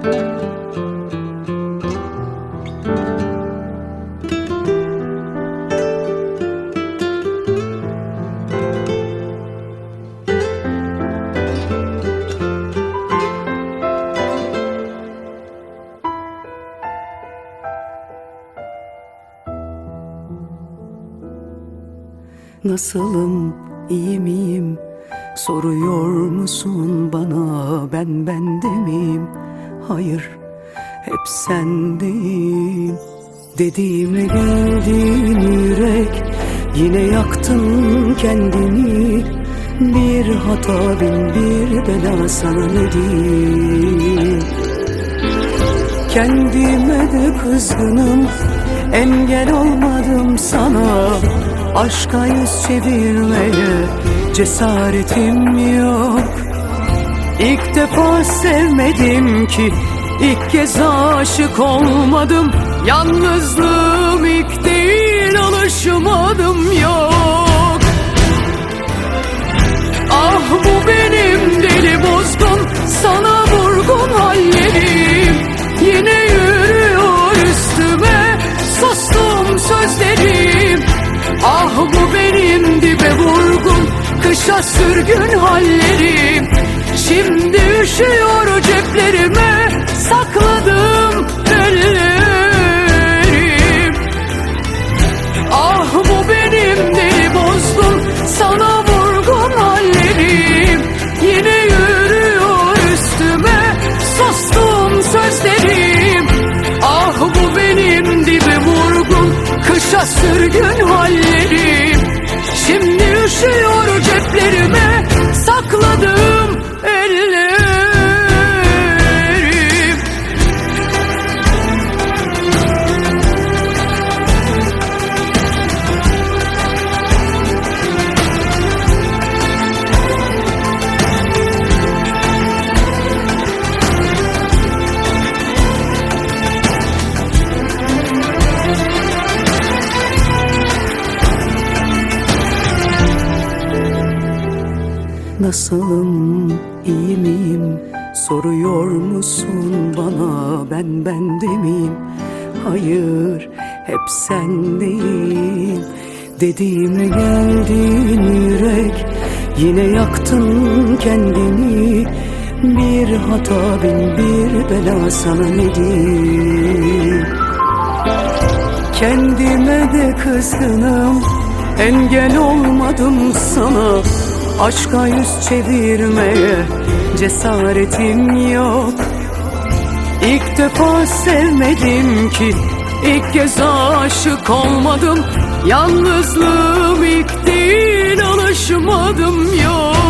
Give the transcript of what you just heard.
Nasılım, iyi miyim? Soruyor musun bana, ben bende miyim? Hayır, hep sendeyim. Dediğime geldin yürek, yine yaktın kendini. Bir hata bin bir bela, sana ne diyeyim? Kendime de kızgınım, engel olmadım sana. Aşka yüz çevirmeye cesaretim yok. İlk defa sevmedim ki, ilk kez aşık olmadım. Yalnızlığım ilk değil, alışmadım yok. Ah bu benim deli bozgun, sana vurgun hallerim. Yine yürüyor üstüme sustum sözlerim. Ah bu benim dibe vurgun, kışa sürgün hallerim. Şimdi üşüyor ceplerime sakladığım ellerim. Ah bu benim deli bozgun, sana vurgun hallerim. Yine yürüyor üstüme sustum sözlerim. Ah bu benim dibe vurgun, kışa sürgün hallerim. Şimdi üşüyor ceplerime sakladığım ellerim. Nasılım, iyi miyim? Soruyor musun bana, ben bende miyim? Hayır, hep sendeyim. Dediğime geldin yürek, yine yaktın kendini. Bir hata bin bir bela, sana ne diyeyim? Kendime de kızgınım, engel olmadım sana. Aşka yüz çevirmeye cesaretim yok. İlk defa sevmedim ki, ilk kez aşık olmadım. Yalnızlığım ilk değil, alışmadım yok.